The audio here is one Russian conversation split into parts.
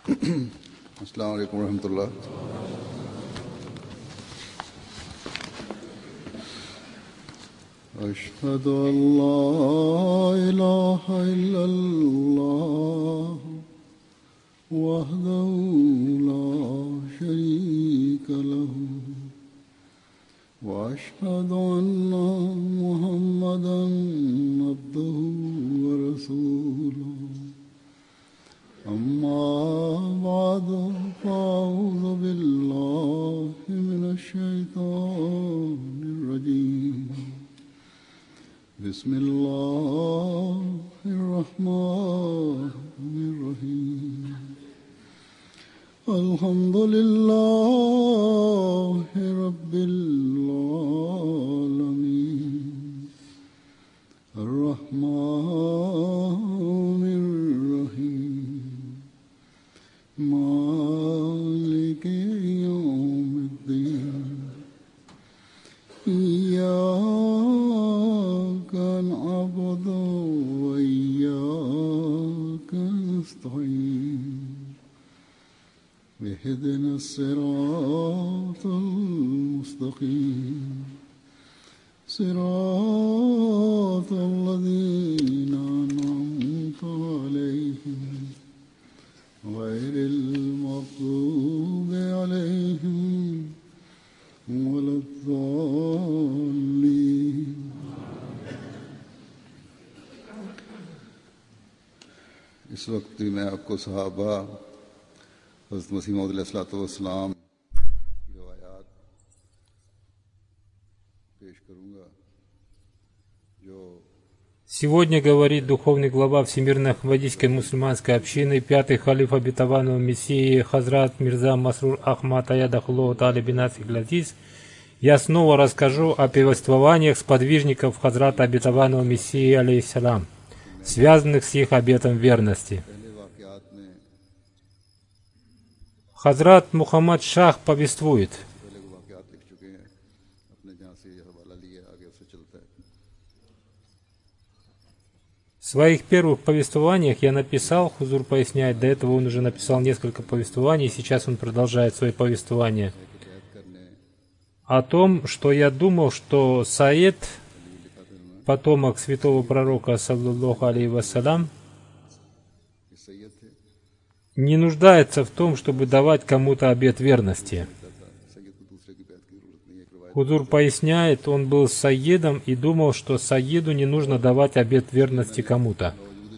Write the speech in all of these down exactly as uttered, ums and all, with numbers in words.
अस्सलाम वालेकुम रहमतुल्लाह। अशहदु अल्ला इलाहा इल्लल्लाह वहदहु ला शरीका लहु व अशहदु अन्ना मुहम्मदन अब्दुहु व रसूलुहु। अम्मा बादु फ़अऊज़ु बिल्लाहि मिनश्शैतानिर रजीम। बिस्मिल्लाहिर रहमानिर रहीम। अल्हम्दुलिल्लाहि रब्बिल आलमीन अर्रहमानिर रहीम मालिकि यौमिद्दीन। इय्याका नअबुदु व इय्याका नस्तईन। इहदिना सिरातल मुस्तक़ीम सिरातल लज़ीना अनअमता अलैहिम गैरिल मग़ज़ूबि अलैहिम वलद्दाल्लीन। इस वक्त भी मैं आपको सहाबा हज़रत मसीह मौऊद अलैहिस्सलाम की रिवायात पेश करूँगा जो Сегодня говорит духовный глава Всемирной Ахмадийской мусульманской общины, пятый халиф обетованного Мессии Хазрат Мирза Масрур Ахмад Аядахуллаху Та'аля бин Насир аль-Азиз. Я снова расскажу о повествованиях сподвижников Хазрата обетованного Мессии алейхиссалам, связанных с их обетом верности. Хазрат Мухаммад Шах повествует: в своих первых повествованиях я написал, Хузур поясняет, до этого он уже написал несколько повествований, сейчас он продолжает свои повествования, о том, что я думал, что Саид, потомок святого пророка, саллаллаху алейхи вассалям, не нуждается в том, чтобы давать кому-то обет верности. Хузур поясняет, он был саидом и думал, что саиду не нужно давать обет верности кому-то.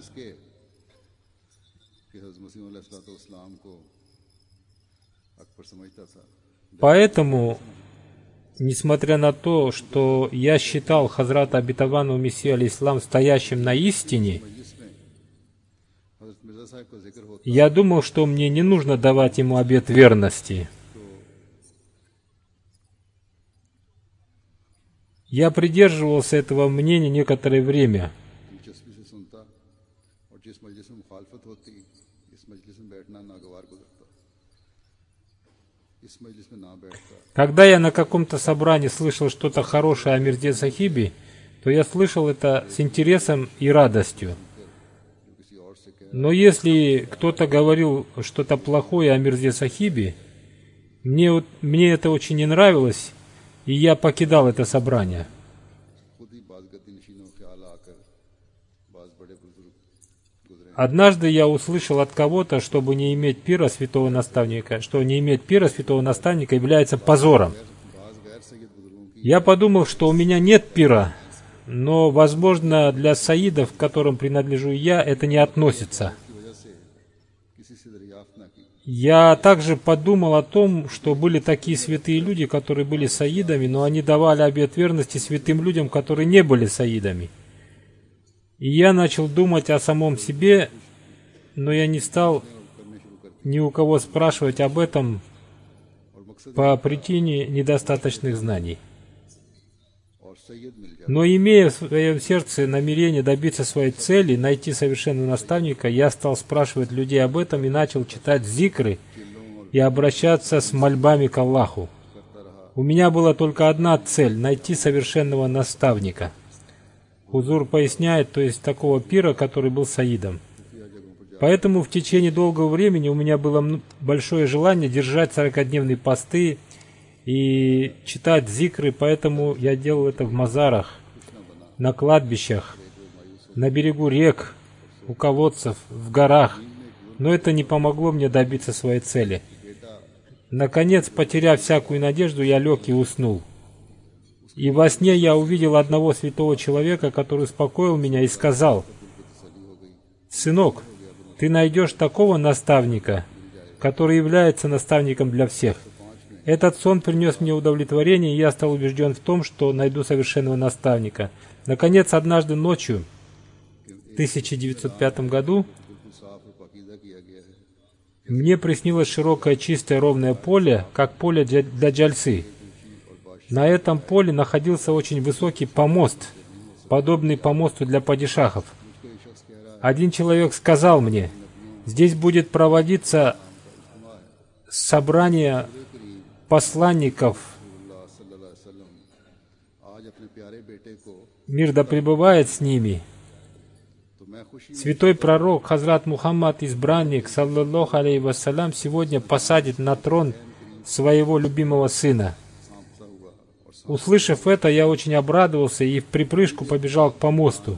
Поэтому, несмотря на то, что я считал Хазрата обетованного Мессию алейхиссалам стоящим на истине, я думал, что мне не нужно давать ему обет верности. Я придерживался этого мнения некоторое время. Когда я на каком-то собрании слышал что-то хорошее о Мирзе Сахибе, то я слышал это с интересом и радостью. Но если кто-то говорил что-то плохое о Мирзе Сахибе, мне, вот, мне это очень не нравилось, и я покидал это собрание. Однажды я услышал от кого-то, чтобы не иметь пира святого наставника, что не иметь пира святого наставника является позором. Я подумал, что у меня нет пира, но, возможно, для саидов, к которым принадлежу я, это не относится. Я также подумал о том, что были такие святые люди, которые были саидами, но они давали обет верности святым людям, которые не были саидами. И я начал думать о самом себе, но я не стал ни у кого спрашивать об этом по причине недостаточных знаний. Но имея в своем сердце намерение добиться своей цели, найти совершенного наставника, я стал спрашивать людей об этом и начал читать зикры и обращаться с мольбами к Аллаху. У меня была только одна цель — найти совершенного наставника. Хузур поясняет, то есть такого пира, который был саидом. Поэтому в течение долгого времени у меня было большое желание держать сорокадневные посты и читать зикры, поэтому я делал это в мазарах, на кладбищах, на берегу рек, у колодцев, в горах. Но это не помогло мне добиться своей цели. Наконец, потеряв всякую надежду, я лег и уснул. И во сне я увидел одного святого человека, который успокоил меня и сказал: «Сынок, ты найдешь такого наставника, который является наставником для всех». Этот сон принес мне удовлетворение, и я стал убежден в том, что найду совершенного наставника. Наконец, однажды ночью, в тысяча девятьсот пятом году, мне приснилось широкое, чистое, ровное поле, как поле для джальсы. На этом поле находился очень высокий помост, подобный помосту для падишахов. Один человек сказал мне: здесь будет проводиться собрание посланников, мир да пребывает с ними. Святой пророк Хазрат Мухаммад, избранник, саллаллаху алейхи вассалям, сегодня посадит на трон своего любимого сына. Услышав это, я очень обрадовался и в припрыжку побежал к помосту.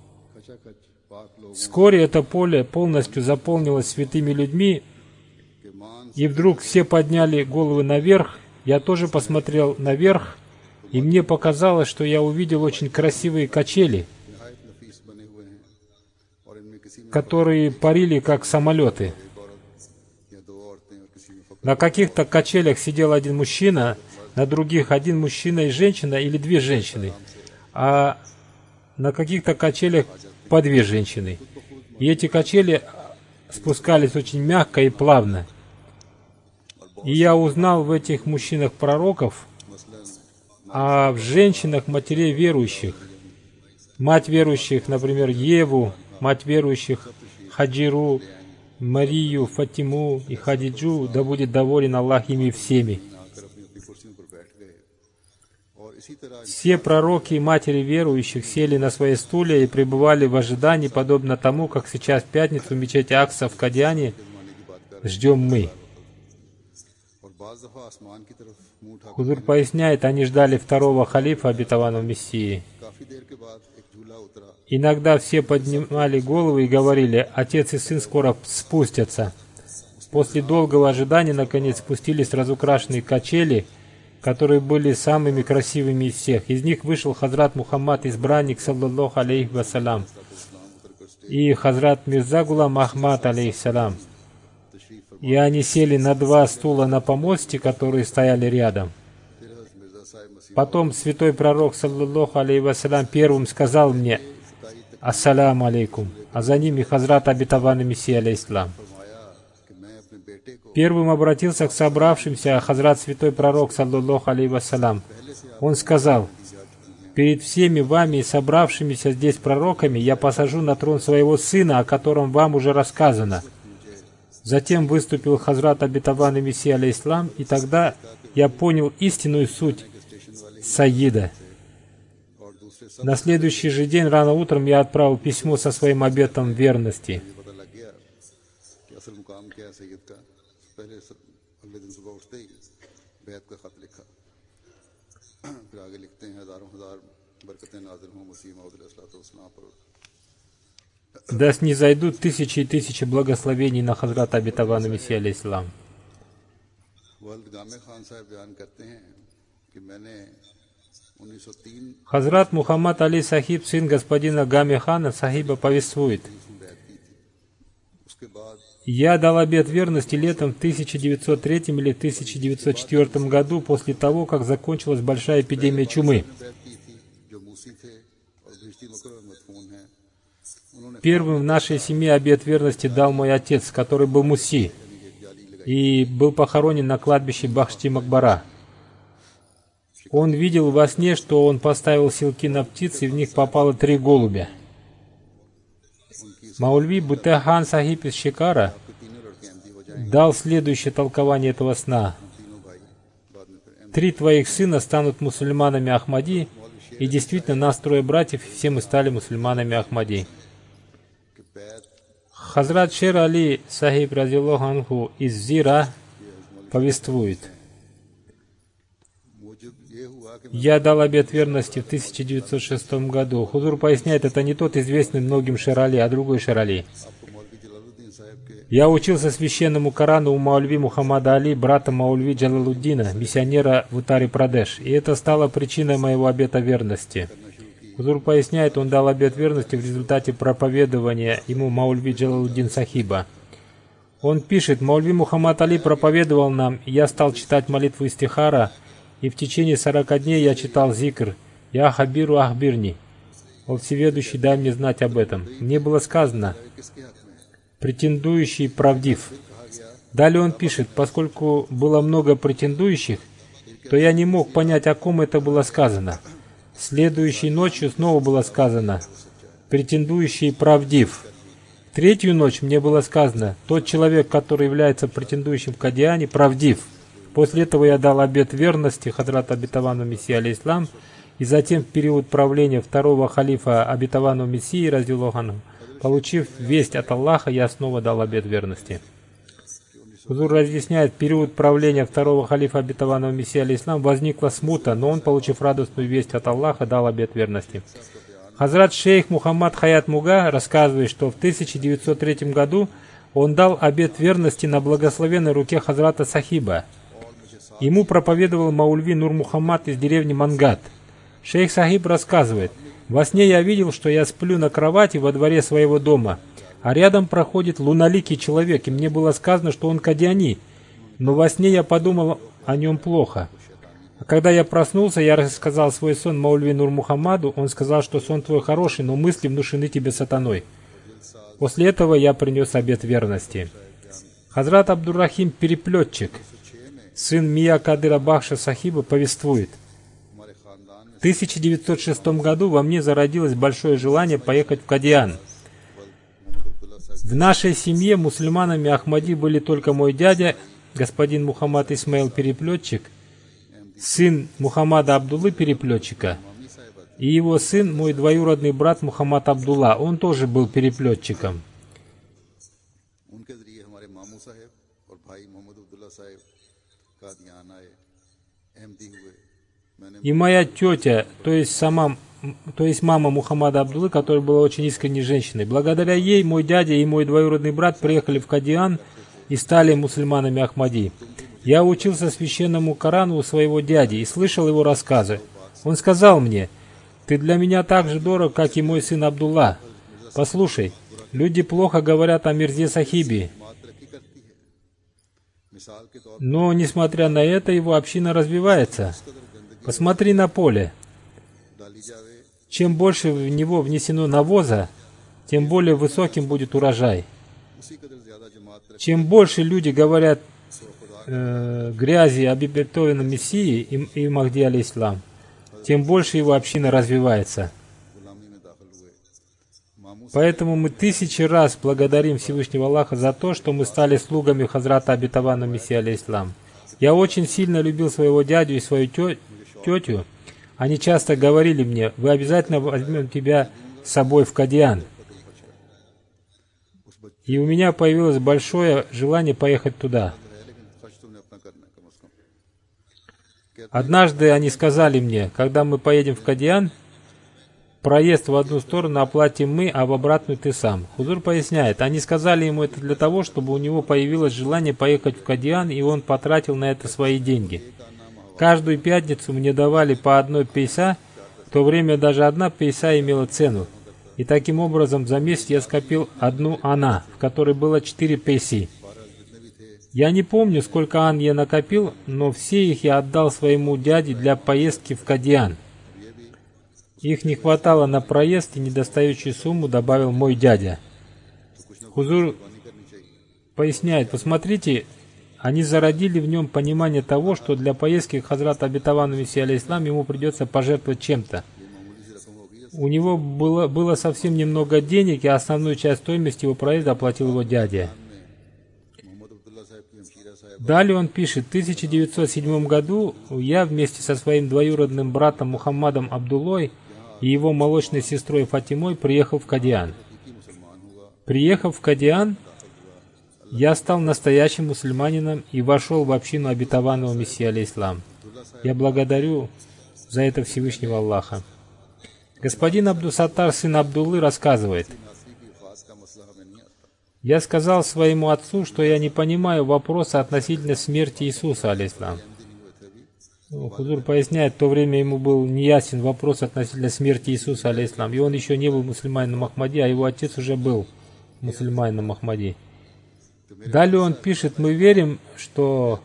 Вскоре это поле полностью заполнилось святыми людьми, и вдруг все подняли головы наверх. Я тоже посмотрел наверх, и мне показалось, что я увидел очень красивые качели, которые парили как самолеты. На каких-то качелях сидел один мужчина, на других один мужчина и женщина или две женщины, а на каких-то качелях по две женщины. И эти качели спускались очень мягко и плавно. И я узнал в этих мужчинах пророков, а в женщинах матерей верующих. Мать верующих, например, Еву, мать верующих Хаджиру, Марию, Фатиму и Хадиджу, да будет доволен Аллах ими всеми. Все пророки и матери верующих сели на свои стулья и пребывали в ожидании, подобно тому, как сейчас в пятницу в мечети Акса в Кадьяне ждем мы. Хузур поясняет, они ждали второго халифа, обетованного Мессии. Иногда все поднимали головы и говорили: отец и сын скоро спустятся. После долгого ожидания, наконец, спустились разукрашенные качели, которые были самыми красивыми из всех. Из них вышел Хазрат Мухаммад, избранник, саллаллаху алейхи вассалям, и Хазрат Мирза Гулам Ахмад, алейхиссалям. И они сели на два стула на помосте, которые стояли рядом. Потом святой пророк, саллаллаху алейхи вассалям, первым сказал мне: «Ассаляму алейкум», а за ними Хазрат обетованный Мессия, алейхиссалям. Первым обратился к собравшимся Хазрат святой пророк, саллаллаху алейхи вассалям. Он сказал: «Перед всеми вами, собравшимися здесь пророками, я посажу на трон своего сына, о котором вам уже рассказано». Затем выступил Хазрат обетованный Мессия, алейхиссалям, и тогда я понял истинную суть Саида. На следующий же день, рано утром, я отправил письмо со своим обетом верности. Да снизойдут тысячи и тысячи благословений на Хазрата обетованного Мессия, алейхиссалям. Хазрат Мухаммад Али Сахиб, сын господина Гаме хана Сахиба, повествует: «Я дал обет верности летом в тысяча девятьсот третьем или тысяча девятьсот четвёртом году, после того, как закончилась большая эпидемия чумы. Первым в нашей семье обет верности дал мой отец, который был муси, и был похоронен на кладбище Бахшти-Макбара. Он видел во сне, что он поставил силки на птиц, и в них попало три голубя. Маульви Бутехан Сахиб из Шикара дал следующее толкование этого сна. Три твоих сына станут мусульманами Ахмади, и действительно, нас трое братьев, и все мы стали мусульманами Ахмади. Хазрат Шер Али Сахиб разиллаху анху из Зира повествует: я дал обет верности в тысяча девятьсот шестом году. Хузур поясняет, это не тот известный многим Шер Али, а другой Шер Али. Я учился священному Корану у Маульви Мухаммада Али, брата Маульви Джалалуддина, миссионера в Уттари-Прадеш, и это стало причиной моего обета верности. Хузур поясняет, он дал обет верности в результате проповедования ему Маульви Джалалуддин Сахиба. Он пишет: Маульви Мухаммад Али проповедовал нам, и я стал читать молитву истихара, и в течение сорока дней я читал зикр «Я хабиру ахбирни», «О Всеведущий, дай мне знать об этом». Мне было сказано: «Претендующий правдив». Далее он пишет: поскольку было много претендующих, то я не мог понять, о ком это было сказано. Следующей ночью снова было сказано: «Претендующий правдив». Третью ночь мне было сказано: «Тот человек, который является претендующим в Кадиане, правдив». После этого я дал обет верности Хазрату обетованному Мессии алейхиссалам, и затем в период правления второго халифа обетованного Мессии, разиллаху анху, получив весть от Аллаха, я снова дал обет верности. Хузур разъясняет, в период правления второго халифа обетованного Мессии алейхиссалам возникла смута, но он, получив радостную весть от Аллаха, дал обет верности. Хазрат шейх Мухаммад Хаят Муга рассказывает, что в тысяча девятьсот третьем году он дал обет верности на благословенной руке Хазрата Сахиба. Ему проповедовал Маульви Нур Мухаммад из деревни Мангат. Шейх Сахиб рассказывает: «Во сне я видел, что я сплю на кровати во дворе своего дома, а рядом проходит луналикий человек, и мне было сказано, что он кадиани, но во сне я подумал о нем плохо. А когда я проснулся, я рассказал свой сон Маульви Нур Мухаммаду, он сказал, что сон твой хороший, но мысли внушены тебе сатаной. После этого я принес обет верности». Хазрат Абдуррахим Переплетчик, сын Мия Кадыра Бахша Сахиба, повествует: в тысяча девятьсот шестом году во мне зародилось большое желание поехать в Кадиан. В нашей семье мусульманами Ахмади были только мой дядя, господин Мухаммад Исмаил Переплетчик, сын Мухаммада Абдуллы Переплетчика, и его сын, мой двоюродный брат Мухаммад Абдулла, он тоже был переплетчиком. И моя тетя, то есть сама, то есть мама Мухаммада Абдуллы, которая была очень искренней женщиной. Благодаря ей мой дядя и мой двоюродный брат приехали в Кадиан и стали мусульманами Ахмади. Я учился священному Корану у своего дяди и слышал его рассказы. Он сказал мне: «Ты для меня так же дорог, как и мой сын Абдулла. Послушай, люди плохо говорят о Мирзе Сахибе, но, несмотря на это, его община развивается. Посмотри на поле. Чем больше в него внесено навоза, тем более высоким будет урожай. Чем больше люди говорят э, грязи об обетованном Мессии и, и Махди алейхиссалам, тем больше его община развивается. Поэтому мы тысячи раз благодарим Всевышнего Аллаха за то, что мы стали слугами Хазрата обетованного Мессии алейхиссалам. Я очень сильно любил своего дядю и свою тетю. тетю. Они часто говорили мне: вы обязательно возьмем тебя с собой в Кадиан. И у меня появилось большое желание поехать туда. Однажды они сказали мне: когда мы поедем в Кадиан, проезд в одну сторону оплатим мы, а в обратную ты сам. Хузур поясняет, они сказали ему это для того, чтобы у него появилось желание поехать в Кадиан, и он потратил на это свои деньги. Каждую пятницу мне давали по одной пейса, в то время даже одна пейса имела цену. И таким образом за месяц я скопил одну ана, в которой было четыре пейси. Я не помню, сколько ан я накопил, но все их я отдал своему дяде для поездки в Кадиан. Их не хватало на проезд, и недостающую сумму добавил мой дядя. Хузур поясняет, посмотрите, они зародили в нем понимание того, что для поездки к Хазрату обетованному Мессии алейхиссалам ему придется пожертвовать чем-то. У него было, было совсем немного денег, и основную часть стоимости его проезда оплатил его дядя. Далее он пишет, в тысяча девятьсот седьмом году я вместе со своим двоюродным братом Мухаммадом Абдуллой и его молочной сестрой Фатимой приехал в Кадиан. Приехав в Кадиан, я стал настоящим мусульманином и вошел в общину обетованного Мессии алейхиссалам. Я благодарю за это Всевышнего Аллаха. Господин Абдус-Саттар, сын Абдуллы, рассказывает: «Я сказал своему отцу, что я не понимаю вопроса относительно смерти Иисуса, алейхиссалам». Ну, Хузур поясняет, в то время ему был неясен вопрос относительно смерти Иисуса, алейхиссалам, и он еще не был мусульманином Ахмади, а его отец уже был мусульманином Ахмади. Далее он пишет: «Мы верим, что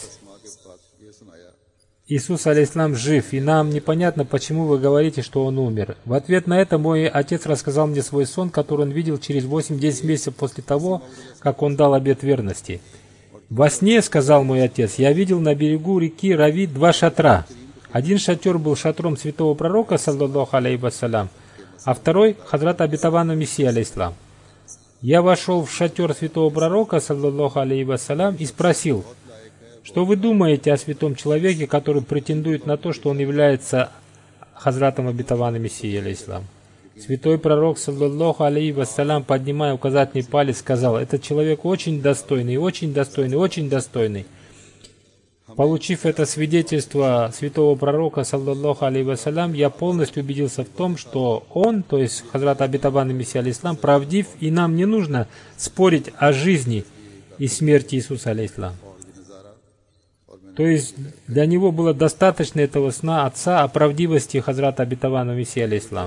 Иисус, алейхиссалам, жив, и нам непонятно, почему вы говорите, что он умер». В ответ на это мой отец рассказал мне свой сон, который он видел через восемь-десять месяцев после того, как он дал обет верности. «Во сне, — сказал мой отец, — я видел на берегу реки Рави два шатра. Один шатер был шатром святого пророка, саллаллаху алейхи вассалям, а второй — хазрат обетованного Мессии, алейхиссалам. Я вошел в шатер святого пророка, саллаллаху алейхи вассалям, и спросил: что вы думаете о святом человеке, который претендует на то, что он является хазратом обетованного Мессии, алейхиссалам? Святой пророк, саллаллаху алейхи вассалям, поднимая указательный палец, сказал: этот человек очень достойный, очень достойный, очень достойный. Получив это свидетельство святого пророка, саллаллаху алейхи вассалям, я полностью убедился в том, что он, то есть хазрат обетованный Мессия, алейхиссалам, правдив, и нам не нужно спорить о жизни и смерти Иисуса, алейхиссалам. То есть для него было достаточно этого сна отца о правдивости хазрата обетованного Мессии, алейхиссалам.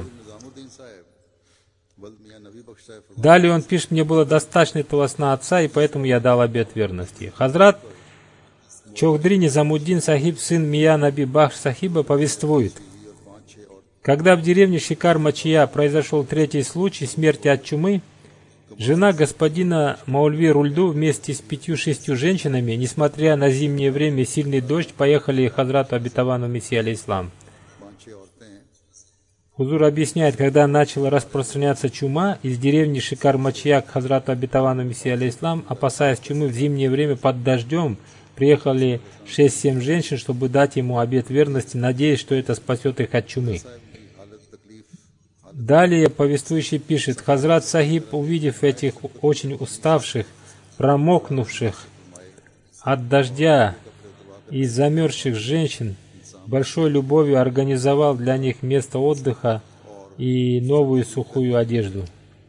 Далее он пишет: мне было достаточно этого сна отца, и поэтому я дал обет верности. Хазрат Чохдри Низамуддин Сахиб, сын Мия Наби Бахш Сахиба, повествует: когда в деревне Шикар-Мачия произошел третий случай смерти от чумы, жена господина Маульви Рульду вместе с пятью-шестью женщинами, несмотря на зимнее время и сильный дождь, поехали к хазрату обетованному Мессии, алейхиссалам. Хузур объясняет, когда начала распространяться чума, из деревни Шикар-Мачия к хазрату обетованному Мессии, алейхиссалам, опасаясь чумы в зимнее время под дождем, приехали шесть-семь женщин, чтобы дать ему обет верности, надеясь, что это спасет их от чумы. Далее повествующий пишет: хазрат Сахиб, увидев этих очень уставших, промокнувших от дождя и замерзших женщин, большой любовью организовал для них место отдыха и новую сухую одежду.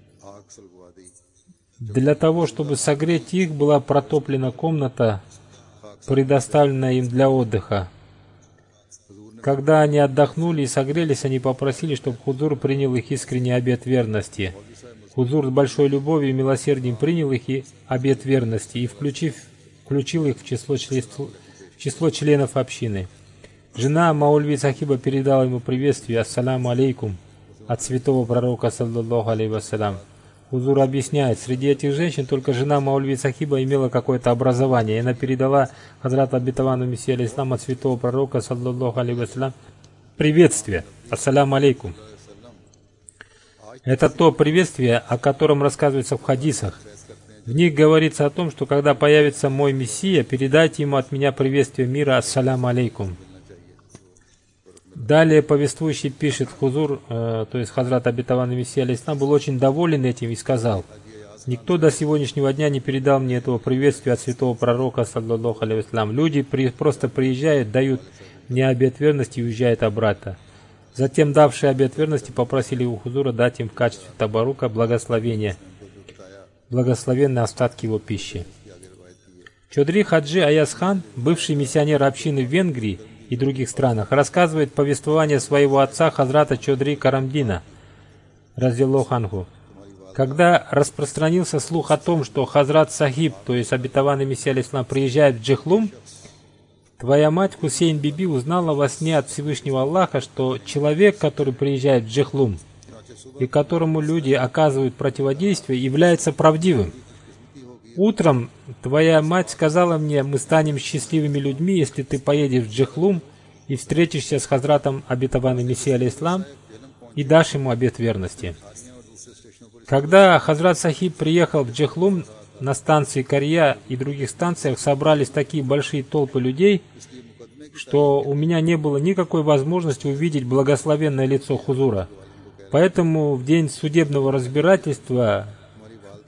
Для того, чтобы согреть их, была протоплена комната, предоставленная им для отдыха. Когда они отдохнули и согрелись, они попросили, чтобы Хузур принял их искренний обет верности. Хузур с большой любовью и милосердием принял их и обет верности и включив, включил их в число, в число членов общины. Жена Маульви Сахиба передала ему приветствие: «Ассаляму алейкум» от святого пророка, саллаллаху алейхи вассалям. Хузур объясняет, среди этих женщин только жена Маульви Сахиба имела какое-то образование, и она передала хазрату обетованному Мессии, алейхиссалам, от святого пророка, саллаллаху алейхи вассалям, приветствие: «Ассаляму алейкум». Это то приветствие, о котором рассказывается в хадисах. В них говорится о том, что когда появится мой Мессия, передайте ему от меня приветствие мира: «Ассаляму алейкум». Далее повествующий пишет: Хузур, э, то есть хазрат обетованный Мессия, алейхиссалам, был очень доволен этим и сказал: никто до сегодняшнего дня не передал мне этого приветствия от святого пророка, саллаллаху алейхи вассалям. Люди при, просто приезжают, дают мне обет верности и уезжают обратно. Затем давшие обет верности попросили у Хузура дать им в качестве табарука благословения, благословенные остатки его пищи. Чодри Хаджи Аясхан, бывший миссионер общины в Венгрии и других странах, рассказывает повествование своего отца хазрата Чодри Карамдина, разделлаху анху. Когда распространился слух о том, что хазрат Сахиб, то есть обетованный Мессия, алейхиссалам, приезжает в Джихлум, твоя мать Хусейн Биби узнала во сне от Всевышнего Аллаха, что человек, который приезжает в Джихлум и которому люди оказывают противодействие, является правдивым. Утром твоя мать сказала мне: мы станем счастливыми людьми, если ты поедешь в Джихлум и встретишься с хазратом обетованным Мессией, алейхиссалам, и дашь ему обет верности. Когда хазрат Сахиб приехал в Джихлум, на станции Карья и других станциях собрались такие большие толпы людей, что у меня не было никакой возможности увидеть благословенное лицо Хузура. Поэтому в день судебного разбирательства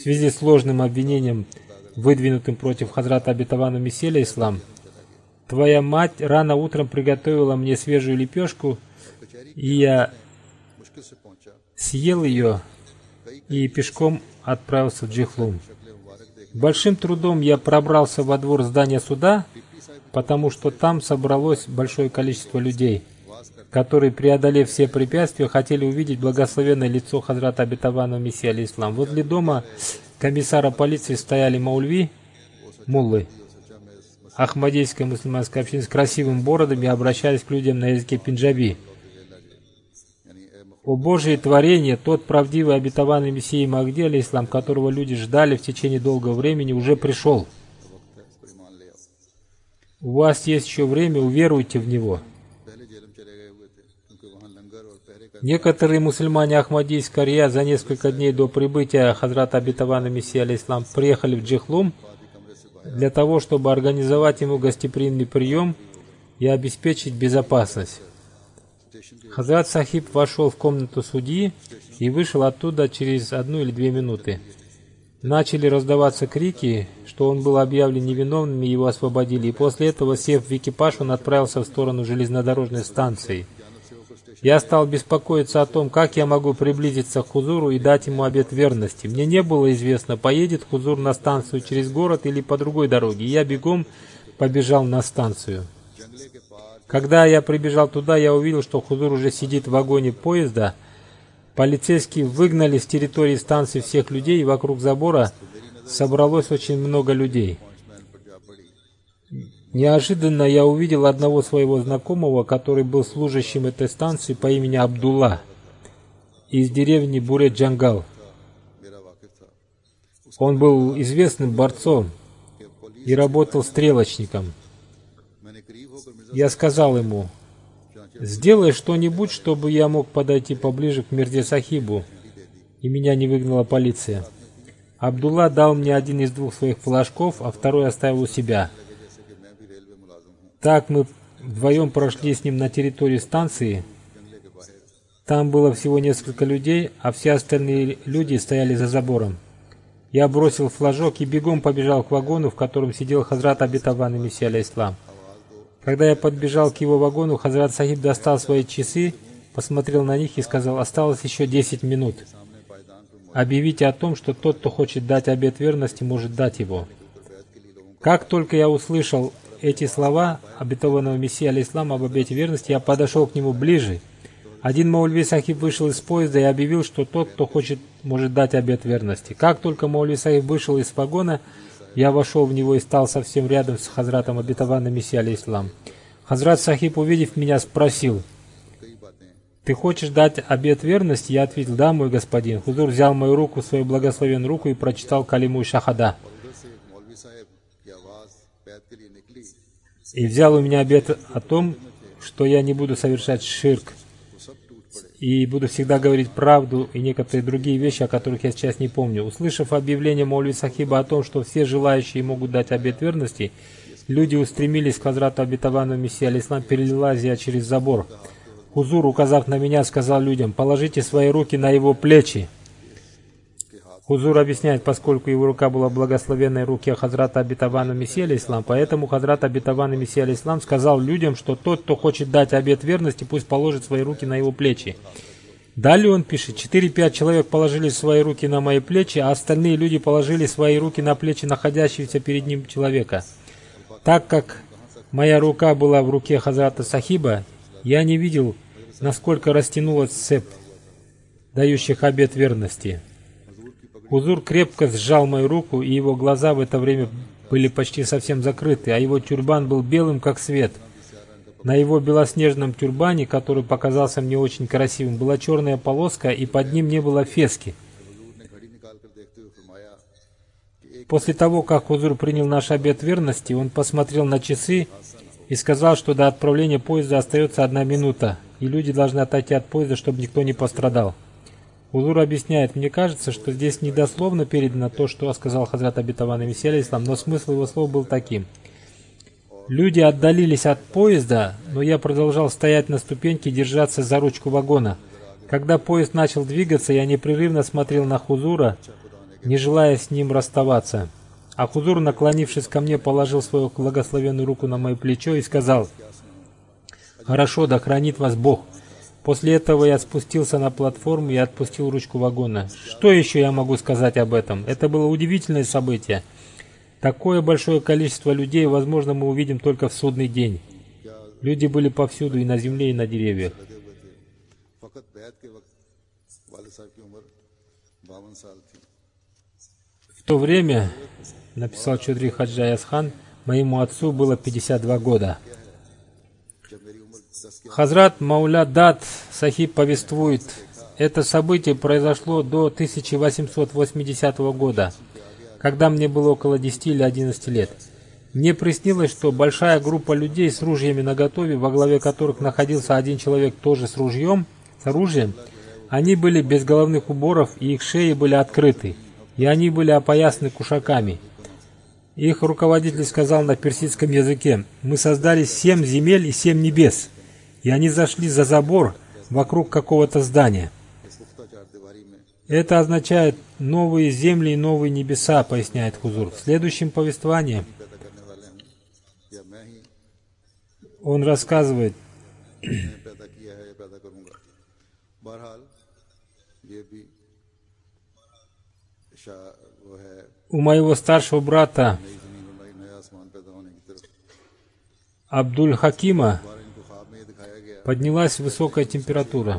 связи с ложным обвинением, выдвинутым против Хазрата Обетованного Мессии алейхиссалам, твоя мать рано утром приготовила мне свежую лепешку, и я съел ее и пешком отправился в Джихлум. Большим трудом я пробрался во двор здания суда, потому что там собралось большое количество людей, которые, преодолев все препятствия, хотели увидеть благословенное лицо Хазрата Обетованного Мессии алейхиссалам. Возле дома комиссара полиции стояли маульви, муллы, ахмадийская мусульманская община с красивыми бородами, и обращались к людям на языке пенджаби. О Божие творение, тот правдивый обетованный Мессия Махди алейхиссалам, которого люди ждали в течение долгого времени, уже пришел. У вас есть еще время, уверуйте в него. Некоторые мусульмане Ахмадийской Рия за несколько дней до прибытия Хазрата Обетованного Мессии алейхиссалам приехали в Джихлум для того, чтобы организовать ему гостеприимный прием и обеспечить безопасность. Хазрат Сахиб вошел в комнату судьи и вышел оттуда через одну или две минуты. Начали раздаваться крики, что он был объявлен невиновным и его освободили. И после этого, сев в экипаж, он отправился в сторону железнодорожной станции. Я стал беспокоиться о том, как я могу приблизиться к Хузуру и дать ему обет верности. Мне не было известно, поедет Хузур на станцию через город или по другой дороге. И я бегом побежал на станцию. Когда я прибежал туда, я увидел, что Хузур уже сидит в вагоне поезда. Полицейские выгнали с территории станции всех людей, и вокруг забора собралось очень много людей. Неожиданно я увидел одного своего знакомого, который был служащим этой станции по имени Абдулла из деревни Буре-Джангал. Он был известным борцом и работал стрелочником. Я сказал ему: сделай что-нибудь, чтобы я мог подойти поближе к Мирзе Сахибу, и меня не выгнала полиция. Абдулла дал мне один из двух своих флажков, а второй оставил у себя. Так мы вдвоем прошли с ним на территорию станции. Там было всего несколько людей, а все остальные люди стояли за забором. Я бросил флажок и бегом побежал к вагону, в котором сидел Хазрат Обетованный Мессия алейхиссалам. Когда я подбежал к его вагону, Хазрат Сахиб достал свои часы, посмотрел на них и сказал: осталось еще десять минут. Объявите о том, что тот, кто хочет дать обет верности, может дать его. Как только я услышал эти слова обетованного Мессии алейхиссалам об обете верности, я подошел к нему ближе. Один Маульви Сахиб вышел из поезда и объявил, что тот, кто хочет, может дать обет верности. Как только Маульви Сахиб вышел из вагона, я вошел в него и стал совсем рядом с Хазратом Обетованным Мессией алейхиссалам. Хазрат Сахиб, увидев меня, спросил: ты хочешь дать обет верности? Я ответил: да, мой господин. Хузур взял мою руку, свою благословенную руку, и прочитал калиму шахада. И взял у меня обет о том, что я не буду совершать ширк, и буду всегда говорить правду и некоторые другие вещи, о которых я сейчас не помню. Услышав объявление Маульви Сахиба о том, что все желающие могут дать обет верности, люди устремились к Хазрату Обетованному Мессии алейхиссалам, перелазя через забор. Хузур, указав на меня, сказал людям: положите свои руки на его плечи. Хузур объясняет, поскольку его рука была в благословенной руке Хазрата Обетованного Мессии алейхиссалам, поэтому Хазрат Обетованный Мессия алейхиссалам сказал людям, что тот, кто хочет дать обет верности, пусть положит свои руки на его плечи. Далее он пишет: четыре-пять человек положили свои руки на мои плечи, а остальные люди положили свои руки на плечи находящегося перед ним человека. Так как моя рука была в руке Хазрата Сахиба, я не видел, насколько растянулась цепь дающих обет верности. Хузур крепко сжал мою руку, и его глаза в это время были почти совсем закрыты, а его тюрбан был белым, как свет. На его белоснежном тюрбане, который показался мне очень красивым, была черная полоска, и под ним не было фески. После того, как Хузур принял наш обет верности, он посмотрел на часы и сказал, что до отправления поезда остается одна минута, и люди должны отойти от поезда, чтобы никто не пострадал. Хузур объясняет: мне кажется, что здесь недословно передано то, что сказал Хазрат Обетованный Мессия алейхиссалам, но смысл его слов был таким. Люди отдалились от поезда, но я продолжал стоять на ступеньке и держаться за ручку вагона. Когда поезд начал двигаться, я непрерывно смотрел на Хузура не желая с ним расставаться. А Хузур, наклонившись ко мне, положил свою благословенную руку на мое плечо и сказал: «Хорошо, да хранит вас Бог». После этого я спустился на платформу и отпустил ручку вагона. Что еще я могу сказать об этом? Это было удивительное событие. Такое большое количество людей, возможно, мы увидим только в судный день. Люди были повсюду, и на земле, и на деревьях. В то время, написал Чодри Хаджа Аяз-хан, моему отцу было пятьдесят два года. Хазрат Мауля Дат Сахиб повествует, это событие произошло до тысяча восемьсот восьмидесятого года, когда мне было около десяти или одиннадцати лет. Мне приснилось, что большая группа людей с ружьями наготове, во главе которых находился один человек тоже с ружьем, с оружием, они были без головных уборов, и их шеи были открыты, и они были опоясаны кушаками. Их руководитель сказал на персидском языке: «Мы создали семь земель и семь небес». И они зашли за забор вокруг какого-то здания. Это означает новые земли и новые небеса, поясняет Хузур. В следующем повествовании он рассказывает, у моего старшего брата Абдуль-Хакима поднялась высокая температура.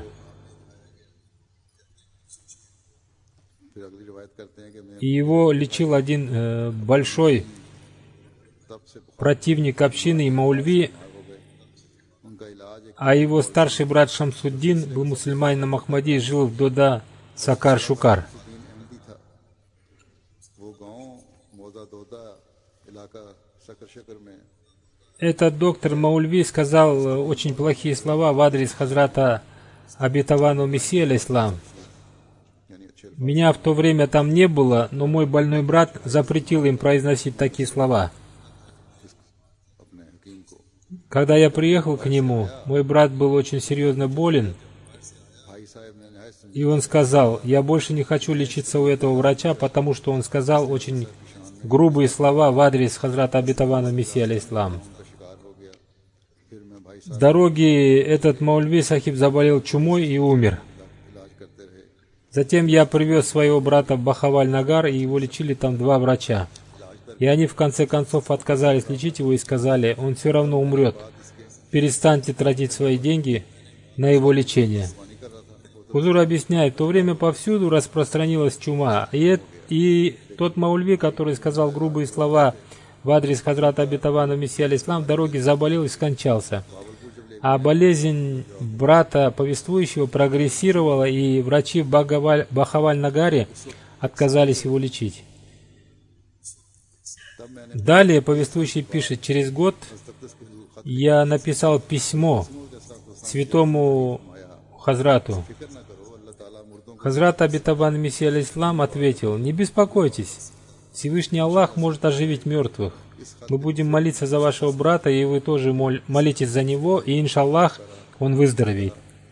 И его лечил один э, большой противник общины и Маульви, а его старший брат Шамсуддин был мусульманином Ахмади и жил в Дода Сакар-Шукар. Этот доктор Маульви сказал очень плохие слова в адрес Хазрата Обетованного Мессии алейхиссалам. Меня в то время там не было, но мой больной брат запретил им произносить такие слова. Когда я приехал к нему, мой брат был очень серьезно болен, и он сказал: «Я больше не хочу лечиться у этого врача, потому что он сказал очень грубые слова в адрес Хазрата Обетованного Мессии алейхиссалам». В дороге этот Маульви Сахиб заболел чумой и умер. Затем я привез своего брата в Бахаваль-Нагар, и его лечили там два врача. И они в конце концов отказались лечить его и сказали: «Он все равно умрет. Перестаньте тратить свои деньги на его лечение». Хузур объясняет, в то время повсюду распространилась чума. И, и тот Маульви, который сказал грубые слова в адрес Хазрата Обетованного Мессии алейхиссалам, в дороге заболел и скончался. А болезнь брата повествующего прогрессировала, и врачи в Бахаваль-Нагаре отказались его лечить. Далее повествующий пишет: через год я написал письмо святому Хазрату. Хазрат Обетованный Мессия алейхиссалам ответил: «Не беспокойтесь, Всевышний Аллах может оживить мертвых. Мы будем молиться за вашего брата, и вы тоже мол молитесь за него, и иншаллах он выздоровеет».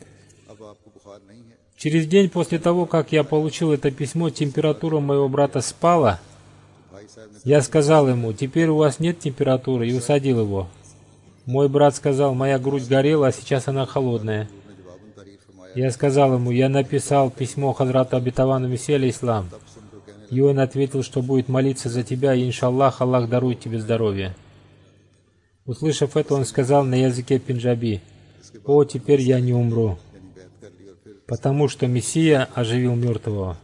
Через день после того, как я получил это письмо, температура моего брата спала. Я сказал ему: «Теперь у вас нет температуры», и усадил его. Мой брат сказал: «Моя грудь горела, а сейчас она холодная». Я сказал ему: «Я написал письмо Хазрату Обетованному Мессии алейхиссалам». И он ответил, что будет молиться за тебя, и иншаллах Аллах дарует тебе здоровье. Услышав это, он сказал на языке пенджаби: «О, теперь я не умру, потому что Мессия оживил мертвого».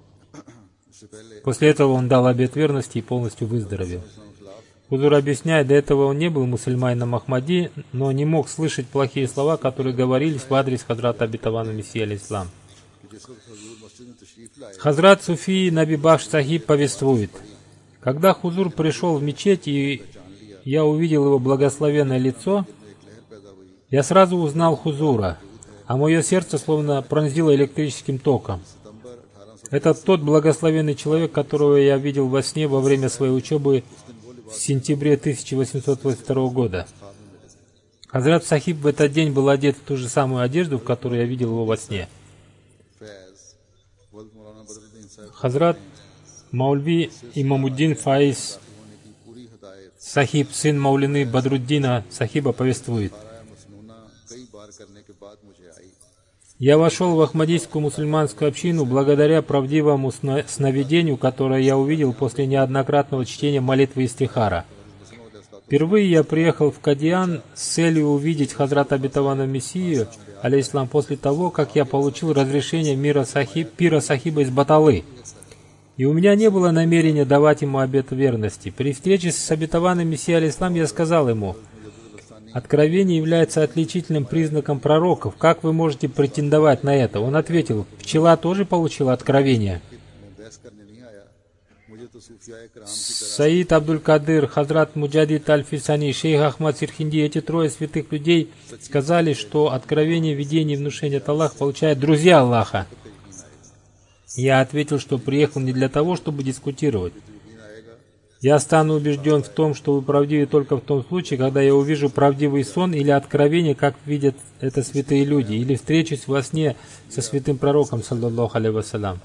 После этого он дал обет верности и полностью выздоровел. Хузур объясняет, до этого он не был мусульманином Ахмади, но не мог слышать плохие слова, которые говорились в адрес Хазрата Обетованного Мессии алейхиссалам. Хазрат Суфи Наби Бахш Сахиб повествует: когда Хузур пришел в мечеть, и я увидел его благословенное лицо, я сразу узнал Хузура, а мое сердце словно пронзило электрическим током. Это тот благословенный человек, которого я видел во сне во время своей учебы в сентябре тысяча восемьсот восемьдесят второго года. Хазрат Сахиб в этот день был одет в ту же самую одежду, в которой я видел его во сне. Хазрат Маульви Имамуддин Фаиз Сахиб, сын Маулины Бадруддина Сахиба, повествует: «Я вошел в Ахмадийскую мусульманскую общину благодаря правдивому сновидению, которое я увидел после неоднократного чтения молитвы истихара. Впервые я приехал в Кадиан с целью увидеть Хазрата Обетованного Мессию, алейхиссалам, после того, как я получил разрешение мира сахиб, пира Сахиба из Баталы. И у меня не было намерения давать ему обет верности. При встрече с Обетованным Мессией, алейхиссалам, я сказал ему: откровение является отличительным признаком пророков. Как вы можете претендовать на это? Он ответил: пчела тоже получила откровение. Саид Абдуль-Кадыр, Хазрат Муджадид Аль-Фисани, шейх Ахмад Сирхинди, эти трое святых людей сказали, что откровение, видение и внушение от Аллаха получают друзья Аллаха. Я ответил, что приехал не для того, чтобы дискутировать. Я стану убежден в том, что вы правдивы только в том случае, когда я увижу правдивый сон или откровение, как видят это святые люди, или встречусь во сне со святым пророком, саллаллаху алейхи вассалям.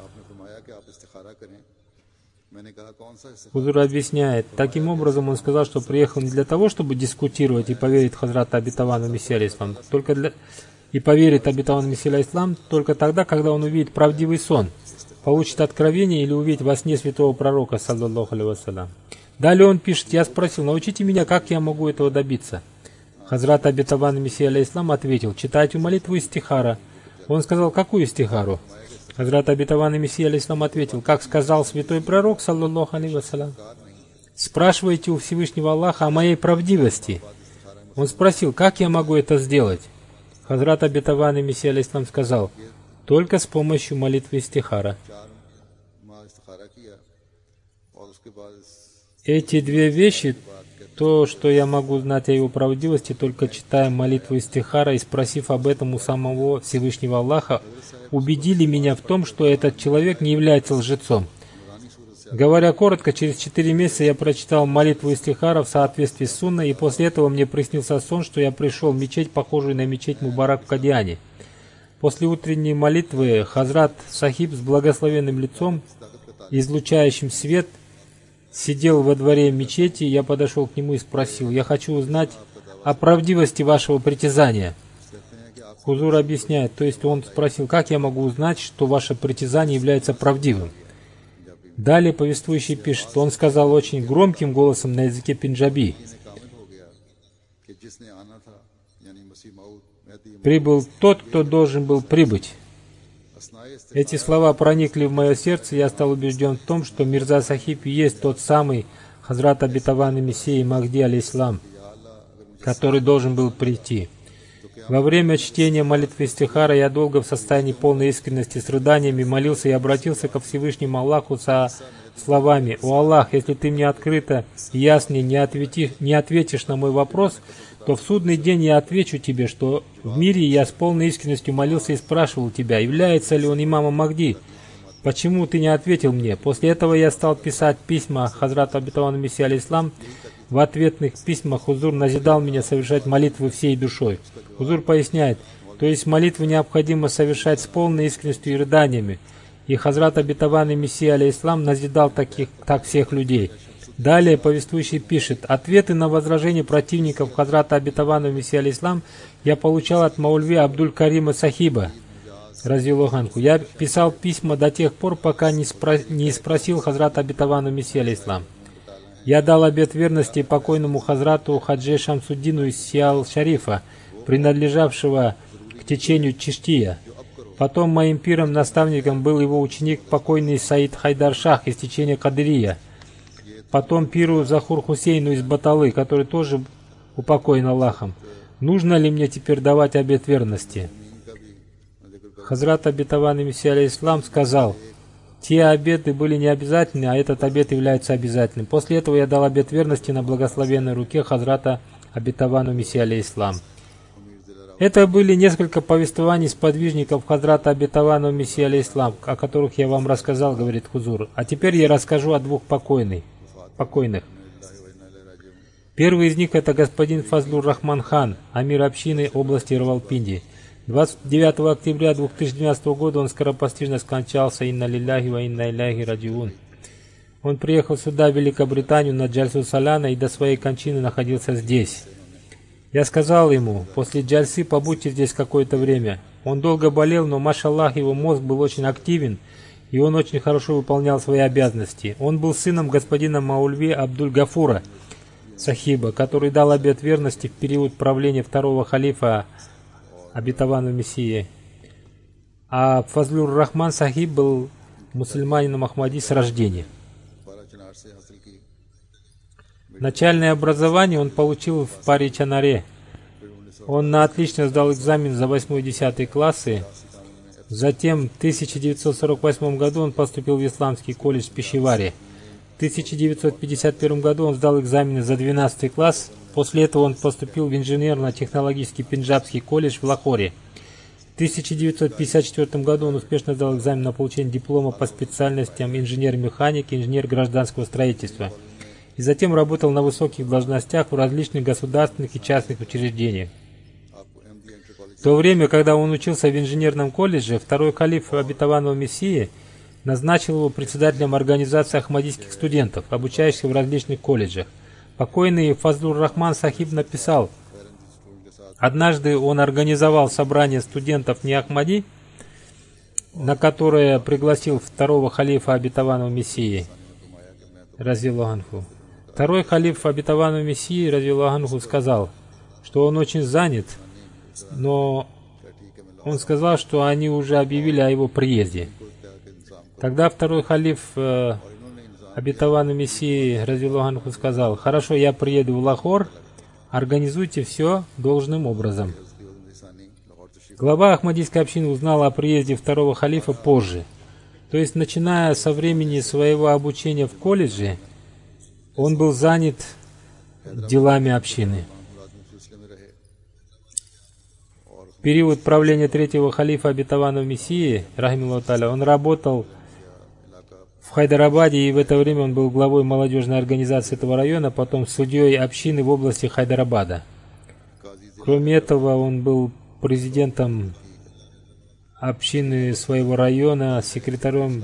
Хузур объясняет, таким образом он сказал, что приехал не для того, чтобы дискутировать и поверить Хазрату Обетованному Мессии, алейхиссалам, только для... и поверит Обетованному Мессии, алейхиссалам, только тогда, когда он увидит правдивый сон, получит откровение или увидит во сне святого пророка, саллаллаху алейхи вассалям. Далее он пишет: я спросил: научите меня, как я могу этого добиться? Хазрат Обетованный Мессия, алейхиссалам, ответил: читайте молитву истихара. Он сказал: какую истихару? Хазрат Обетованный Мессия, алейхиссалам, ответил: как сказал святой пророк, саллаллаху алейхи вассалям, спрашивайте у Всевышнего Аллаха о моей правдивости. Он спросил: как я могу это сделать? Хазрат Обетованный Мессия, алейхиссалам, сказал: только с помощью молитвы истихара. Эти две вещи, то, что я могу знать о его правдивости, только читая молитву истихара и спросив об этом у самого Всевышнего Аллаха, убедили меня в том, что этот человек не является лжецом. Говоря коротко, через четыре месяца я прочитал молитву истихара в соответствии с сунной, и после этого мне приснился сон, что я пришел в мечеть, похожую на мечеть Мубарак в Кадиане. После утренней молитвы Хазрат Сахиб с благословенным лицом, излучающим свет, сидел во дворе мечети. Я подошел к нему и спросил: я хочу узнать о правдивости вашего притязания. Хузур объясняет, то есть он спросил: как я могу узнать, что ваше притязание является правдивым? Далее повествующий пишет, он сказал очень громким голосом на языке пенджаби: прибыл тот, кто должен был прибыть. Эти слова проникли в мое сердце, и я стал убежден в том, что Мирза Сахиб есть тот самый Хазрат Обетованный Мессия Махди, алейхиссалам, который должен был прийти. Во время чтения молитвы истихара я долго в состоянии полной искренности с рыданиями молился и обратился ко Всевышнему Аллаху со словами: «О Аллах, если ты мне открыто и ясно не, ответи, не ответишь на мой вопрос, то в судный день я отвечу тебе, что в мире я с полной искренностью молился и спрашивал тебя, является ли он имамом Махди. Почему ты не ответил мне?» После этого я стал писать письма Хазрату Обетованному Мессии, алейхиссалам. В ответных письмах Хузур назидал меня совершать молитвы всей душой. Хузур поясняет, то есть молитвы необходимо совершать с полной искренностью и рыданиями. И Хазрат Обетованный Мессия, алейхиссалам, назидал таких, так всех людей. Далее повествующий пишет, ответы на возражения противников Хазрата Обетованного Мессии, алейхиссалам, я получал от Маульви Абдуль-Карима Сахиба, разъяллаху анху. Я писал письма до тех пор, пока не, спро... не спросил Хазрата Обетованного Мессии, алейхиссалам. Я дал обет верности покойному Хазрату Хаджи Шамсуддину из Сиал-Шарифа, принадлежавшего к течению Чиштия. Потом моим пиром-наставником был его ученик покойный Саид Хайдар Шах из течения Кадырия. Потом пиру Захур Хусейну из Баталы, который тоже упокоен Аллахом. Нужно ли мне теперь давать обет верности? Хазрат Обетованный Мессия, алейхиссалам, сказал, те обеты были не обязательны, а этот обет является обязательным. После этого я дал обет верности на благословенной руке Хазрата Обетованного Мессии, алейхиссалам. Это были несколько повествований сподвижников Хазрата Обетованного Мессии, алейхиссалам, о которых я вам рассказал, говорит Хузур. А теперь я расскажу о двух покойных. покойных. Первый из них это господин Фазлур Рахман хан, амир общины области Равалпинди. двадцать девятого октября две тысячи двенадцатого года он скоропостижно скончался, инна лилляхи ва инна иляйхи раджиун. Он приехал сюда, в Великобританию, на Джальсу Саляна и до своей кончины находился здесь. Я сказал ему: после джальсы побудьте здесь какое-то время. Он долго болел, но, машаллах, его мозг был очень активен, и он очень хорошо выполнял свои обязанности. Он был сыном господина Маульви Абдуль-Гафура Сахиба, который дал обет верности в период правления второго халифа обетованного Мессии. А Фазлюр Рахман Сахиб был мусульманином Ахмади с рождения. Начальное образование он получил в Пари Чанаре. Он на отлично сдал экзамен за восьмой-десятый классы. Затем в тысяча девятьсот сорок восьмом году он поступил в Исламский колледж в Пешаваре. В тысяча девятьсот пятьдесят первом году он сдал экзамены за двенадцатый класс. После этого он поступил в инженерно-технологический Пенджабский колледж в Лахоре. В тысяча девятьсот пятьдесят четвёртом году он успешно сдал экзамен на получение диплома по специальностям инженер-механик и инженер гражданского строительства. И затем работал на высоких должностях в различных государственных и частных учреждениях. В то время, когда он учился в инженерном колледже, второй халиф обетованного Мессии назначил его председателем организации ахмадийских студентов, обучающихся в различных колледжах. Покойный Фазлур Рахман Сахиб написал: однажды он организовал собрание студентов не Ахмади, на которое пригласил второго халифа обетованного Мессии, разъяллаху анху. Второй халиф обетованного Мессии, разъяллаху анху, сказал, что он очень занят, но он сказал, что они уже объявили о его приезде. Тогда второй халиф э, обетованный Мессии, разъяллаху анху, сказал: хорошо, я приеду в Лахор, организуйте все должным образом. Глава ахмадийской общины узнал о приезде второго халифа позже. То есть, начиная со времени своего обучения в колледже, он был занят делами общины. В период правления третьего халифа обетованного Мессии, рахималлаху тааля, он работал в Хайдарабаде, и в это время он был главой молодежной организации этого района, потом судьей общины в области Хайдарабада. Кроме этого, он был президентом общины своего района, секретарем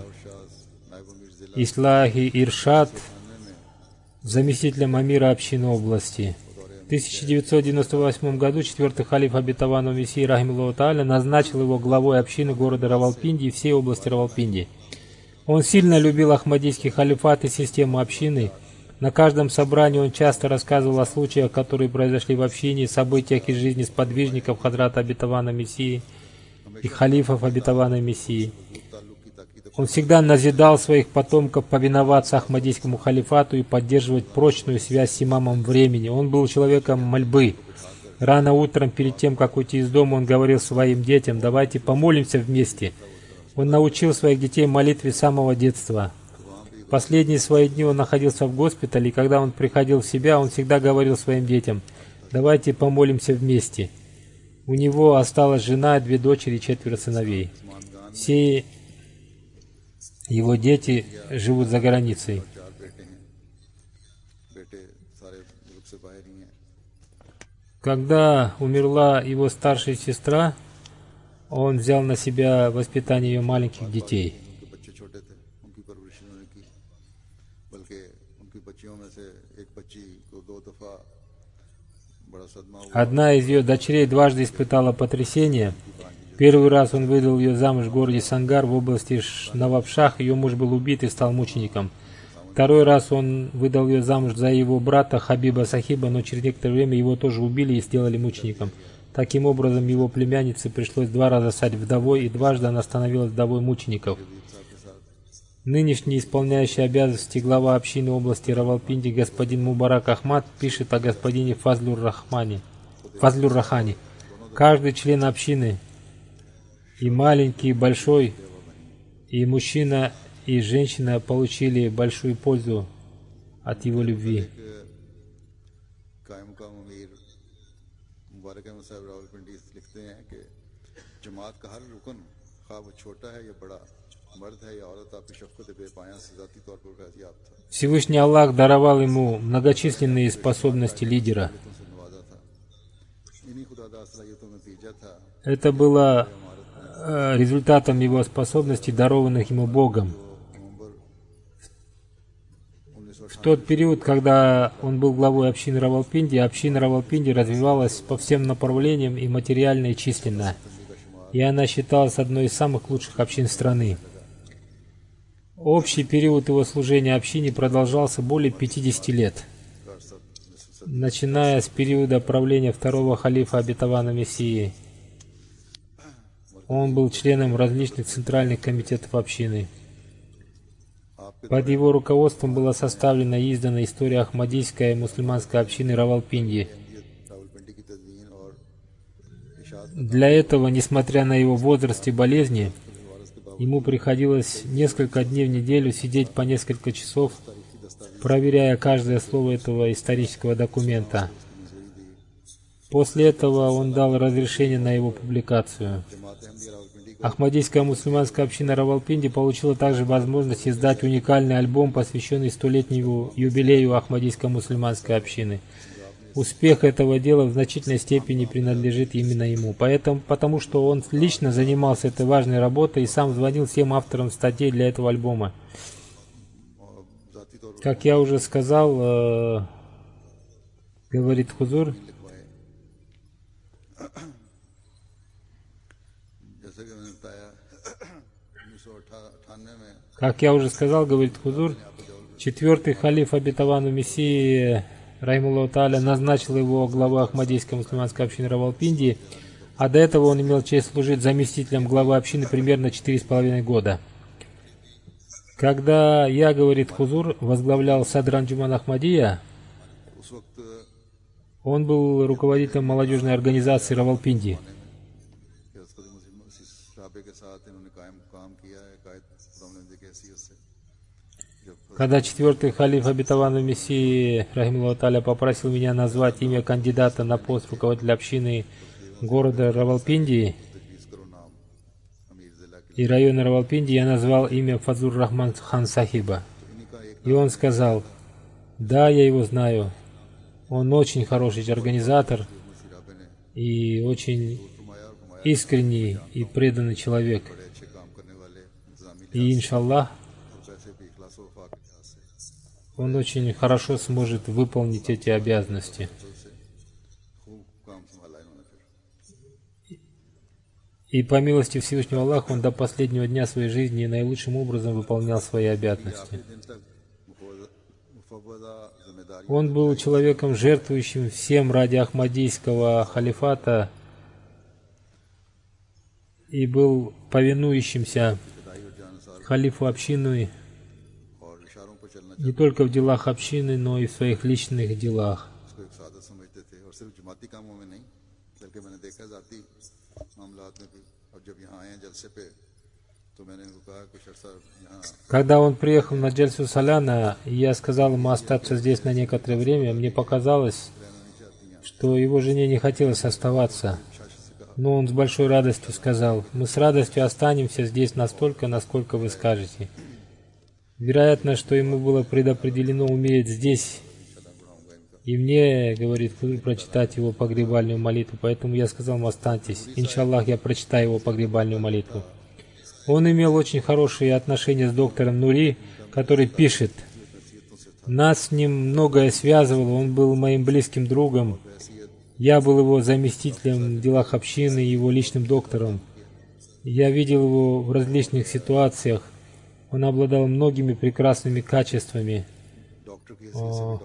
Ислахи Иршад, заместителем амира общины области. В тысяча девятьсот девяносто восьмом году четвертый халиф обетованного Мессии, рахималлаху тааля, назначил его главой общины города Равалпинди и всей области Равалпинди. Он сильно любил ахмадийский халифат и систему общины. На каждом собрании он часто рассказывал о случаях, которые произошли в общине, событиях из жизни сподвижников Хадрата обетованного Мессии и халифов обетованного Мессии. Он всегда назидал своих потомков повиноваться ахмадийскому халифату и поддерживать прочную связь с имамом времени. Он был человеком мольбы. Рано утром, перед тем, как уйти из дома, он говорил своим детям: давайте помолимся вместе. Он научил своих детей молитве с самого детства. В последние свои дни он находился в госпитале, и когда он приходил в себя, он всегда говорил своим детям: давайте помолимся вместе. У него осталась жена, две дочери и четверо сыновей. Все его дети живут за границей. Когда умерла его старшая сестра, он взял на себя воспитание ее маленьких детей. Одна из ее дочерей дважды испытала потрясение. Первый раз он выдал ее замуж в городе Сангар в области Навабшах. Ее муж был убит и стал мучеником. Второй раз он выдал ее замуж за его брата Хабиба Сахиба, но через некоторое время его тоже убили и сделали мучеником. Таким образом, его племяннице пришлось два раза стать вдовой, и дважды она становилась вдовой мучеников. Нынешний исполняющий обязанности глава общины области Равалпинди господин Мубарак Ахмад пишет о господине Фазлюр Рахмане, Фазлюр Рахане. Каждый член общины, и маленький, и большой, и мужчина, и женщина получили большую пользу от его любви. Всевышний Аллах даровал ему многочисленные способности лидера. Это было результатом его способностей, дарованных ему Богом. В тот период, когда он был главой общины Равалпинди, община Равалпинди развивалась по всем направлениям и материально, и численно. И она считалась одной из самых лучших общин страны. Общий период его служения общине продолжался более пятидесяти лет. Начиная с периода правления второго халифа обетованного Мессии, он был членом различных центральных комитетов общины. Под его руководством была составлена и издана история Ахмадийской мусульманской общины Равалпинди. Для этого, несмотря на его возраст и болезни, ему приходилось несколько дней в неделю сидеть по несколько часов, проверяя каждое слово этого исторического документа. После этого он дал разрешение на его публикацию. Ахмадийская мусульманская община Равалпинди получила также возможность издать уникальный альбом, посвященный столетнему юбилею Ахмадийской мусульманской общины. Успех этого дела в значительной степени принадлежит именно ему, поэтому, потому что он лично занимался этой важной работой и сам звонил всем авторам статей для этого альбома. Как я уже сказал, э, говорит Хузур, как я уже сказал, говорит Хузур, четвертый халиф обетованного Мессии Рахимахуллаху Тааля назначил его главой Ахмадийской мусульманской общины Равалпинди, а до этого он имел честь служить заместителем главы общины примерно четыре с половиной года. Когда я, говорит Хузур, возглавлял Садр Анджуман Ахмадия, он был руководителем молодежной организации Равалпинди. Когда четвертый халиф обетованного Мессии Рахимахуллаху Тааля попросил меня назвать имя кандидата на пост руководителя общины города Равалпинди и района Равалпинди, я назвал имя Фазур Рахман Хан Сахиба. И он сказал: да, я его знаю. Он очень хороший организатор и очень искренний и преданный человек. И иншаллах, он очень хорошо сможет выполнить эти обязанности. И по милости Всевышнего Аллаха, он до последнего дня своей жизни наилучшим образом выполнял свои обязанности. Он был человеком, жертвующим всем ради Ахмадийского халифата и был повинующимся халифу общины не только в делах общины, но и в своих личных делах. Когда он приехал на Джальсу Саляна, я сказал ему остаться здесь на некоторое время, мне показалось, что его жене не хотелось оставаться. Но он с большой радостью сказал: мы с радостью останемся здесь настолько, насколько вы скажете. Вероятно, что ему было предопределено умереть здесь. И мне, говорит Хузур, прочитать его погребальную молитву. Поэтому я сказал ему: останьтесь. Иншаллах, я прочитаю его погребальную молитву. Он имел очень хорошие отношения с доктором Нури, который пишет: нас с ним многое связывало, он был моим близким другом. Я был его заместителем в делах общины, его личным доктором. Я видел его в различных ситуациях. Он обладал многими прекрасными качествами. О.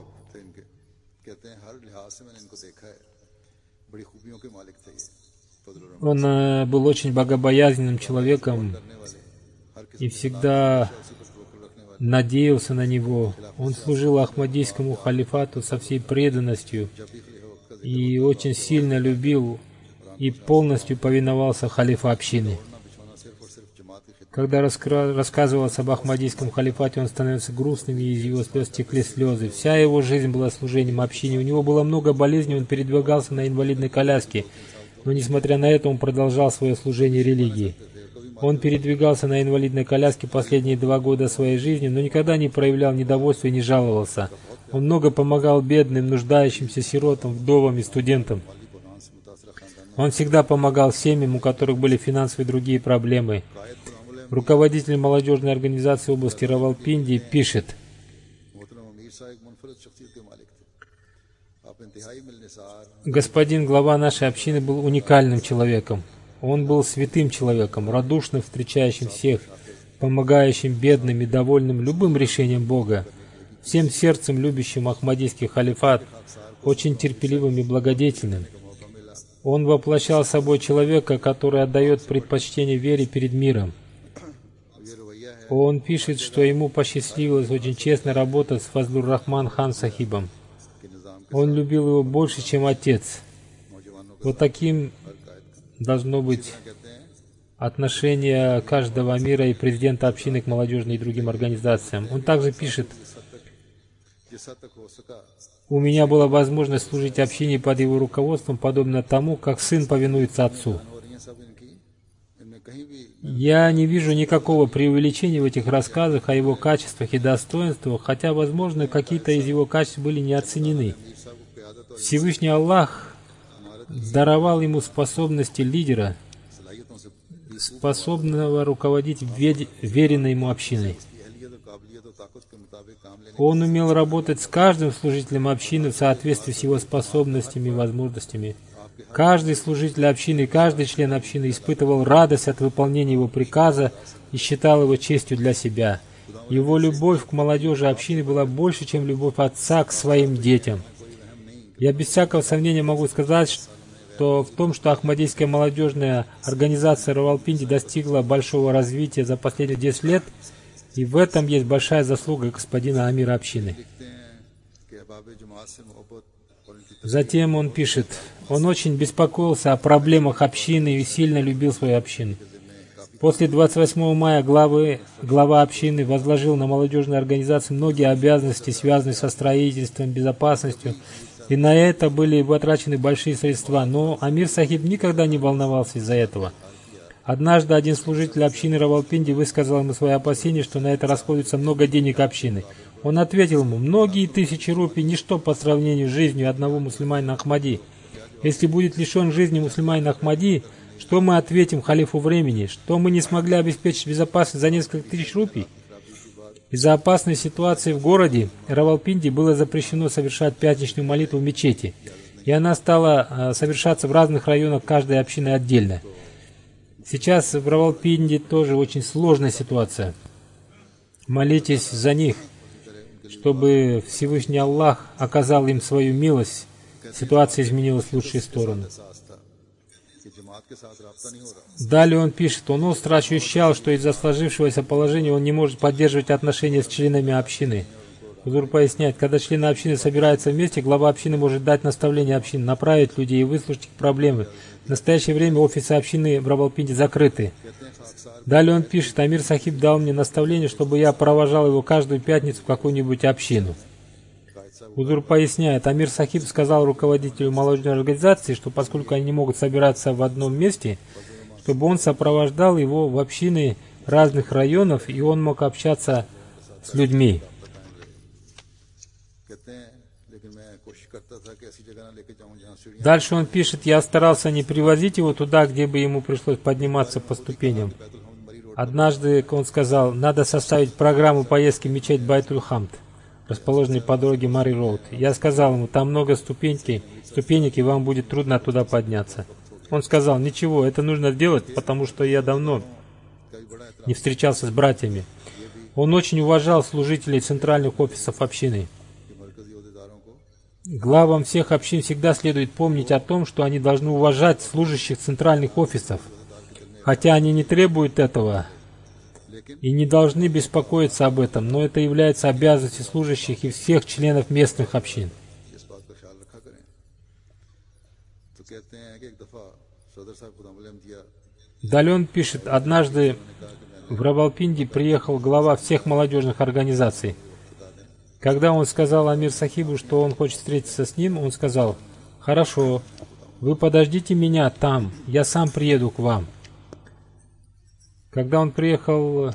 Он э, был очень богобоязненным человеком и всегда надеялся на него. Он служил Ахмадийскому халифату со всей преданностью и очень сильно любил и полностью повиновался халифу общины. Когда раскра... рассказывалось об Ахмадийском халифате, он становился грустным, и из его слез текли слезы. Вся его жизнь была служением общине. У него было много болезней, он передвигался на инвалидной коляске. Но, несмотря на это, он продолжал свое служение религии. Он передвигался на инвалидной коляске последние два года своей жизни, но никогда не проявлял недовольства и не жаловался. Он много помогал бедным, нуждающимся сиротам, вдовам и студентам. Он всегда помогал семьям, у которых были финансовые и другие проблемы. Руководитель молодежной организации области Равалпинди пишет: Господин глава нашей общины был уникальным человеком. Он был святым человеком, радушно встречающим всех, помогающим бедным и довольным любым решением Бога, всем сердцем любящим Ахмадийский халифат, очень терпеливым и благодетельным. Он воплощал собой человека, который отдает предпочтение вере перед миром. Он пишет, что ему посчастливилось очень честно работать с Фазлур Рахман хан Сахибом. Он любил его больше, чем отец. Вот таким должно быть отношение каждого амира и президента общины к молодежной и другим организациям. Он также пишет: «У меня была возможность служить общине под его руководством, подобно тому, как сын повинуется отцу. Я не вижу никакого преувеличения в этих рассказах о его качествах и достоинствах, хотя, возможно, какие-то из его качеств были не оценены. Всевышний Аллах даровал ему способности лидера, способного руководить веренной ему общиной. Он умел работать с каждым служителем общины в соответствии с его способностями и возможностями. Каждый служитель общины, каждый член общины испытывал радость от выполнения его приказа и считал его честью для себя. Его любовь к молодежи общины была больше, чем любовь отца к своим детям. Я без всякого сомнения могу сказать, что в том, что Ахмадийская молодежная организация Равалпинди достигла большого развития за последние десять лет, и в этом есть большая заслуга господина амира общины». Затем он пишет: он очень беспокоился о проблемах общины и сильно любил свою общину. После двадцать восьмого мая главы, глава общины возложил на молодежные организации многие обязанности, связанные со строительством, безопасностью, и на это были потрачены большие средства, но амир Сахиб никогда не волновался из-за этого. Однажды один служитель общины Равалпинди высказал ему свои опасения, что на это расходуется много денег общины. Он ответил ему: многие тысячи рупий – ничто по сравнению с жизнью одного мусульманина Ахмади. Если будет лишен жизни мусульманин Ахмади, что мы ответим халифу времени? Что мы не смогли обеспечить безопасность за несколько тысяч рупий? Из-за опасной ситуации в городе Равалпинди было запрещено совершать пятничную молитву в мечети, и она стала совершаться в разных районах каждой общины отдельно. Сейчас в Равалпинди тоже очень сложная ситуация. Молитесь за них, чтобы Всевышний Аллах оказал им свою милость. Ситуация изменилась в лучшую сторону. Далее он пишет: он остро ощущал, что из-за сложившегося положения он не может поддерживать отношения с членами общины. Хузур поясняет: когда члены общины собираются вместе, глава общины может дать наставление общины, направить людей и выслушать их проблемы. В настоящее время офисы общины в Равалпинди закрыты. Далее он пишет: амир Сахиб дал мне наставление, чтобы я провожал его каждую пятницу в какую-нибудь общину. Хузур поясняет: амир Сахиб сказал руководителю молодежной организации, что поскольку они не могут собираться в одном месте, чтобы он сопровождал его в общины разных районов, и он мог общаться с людьми. Дальше он пишет: я старался не привозить его туда, где бы ему пришлось подниматься по ступеням. Однажды он сказал: надо составить программу поездки в мечеть Байтуль-Хамд, расположенной по дороге Мари-Роуд. Я сказал ему: там много ступеньки, ступенек, и вам будет трудно туда подняться. Он сказал: ничего, это нужно делать, потому что я давно не встречался с братьями. Он очень уважал служителей центральных офисов общины. Главам всех общин всегда следует помнить о том, что они должны уважать служащих центральных офисов, хотя они не требуют этого и не должны беспокоиться об этом, но это является обязанностью служащих и всех членов местных общин. Далее он пишет: однажды в Равалпинди приехал глава всех молодежных организаций. Когда он сказал амир Сахибу, что он хочет встретиться с ним, он сказал: хорошо, вы подождите меня там, я сам приеду к вам. Когда он приехал